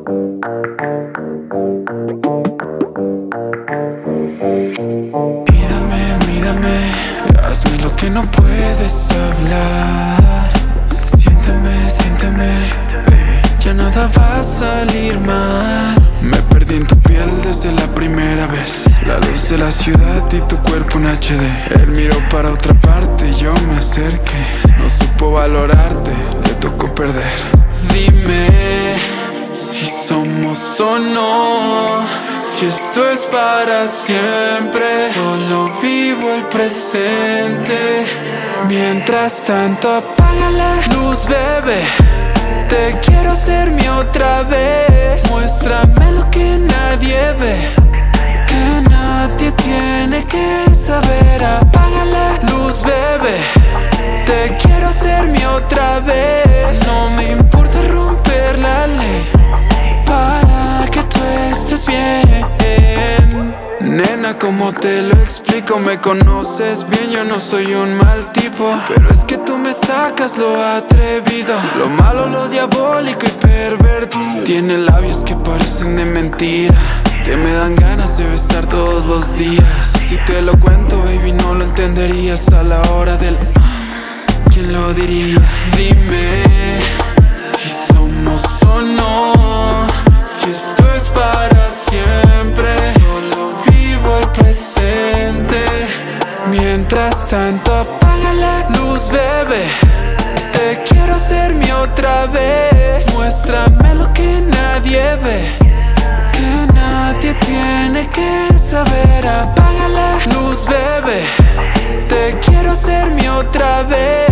Mírame, hazme lo que no puedes hablar. Siénteme, baby, ya nada va a salir mal. Me perdí en tu piel desde la primera vez. La luz de la ciudad y tu cuerpo en HD. Él miró para otra parte y yo me acerqué. No supo valorarte, le tocó perder. Dime si somos o no, si esto es para siempre. Solo vivo el presente. Mientras tanto apaga la luz, bebé. Te quiero ser mi otra vez. Muéstrame lo que nadie ve, que nadie tiene que saber. Apaga la luz, bebé. Te quiero ser mi otra vez. No me importa romper la ley para que tú estés bien. Nena, como te lo explico, me conoces bien, yo no soy un mal tipo, pero es que tú me sacas lo atrevido, lo malo, lo diabólico y pervertido. Tiene labios que parecen de mentira, que me dan ganas de besar todos los días. Si te lo cuento, baby, no lo entenderías a la hora del... ¿Quién lo diría? Dime si somos o no, si esto es para siempre. Solo vivo el presente. Mientras tanto apaga la luz, bebé. Te quiero ser mi otra vez. Muéstrame lo que nadie ve, que nadie tiene que saber. Apaga la luz, bebé. Te quiero ser mi otra vez.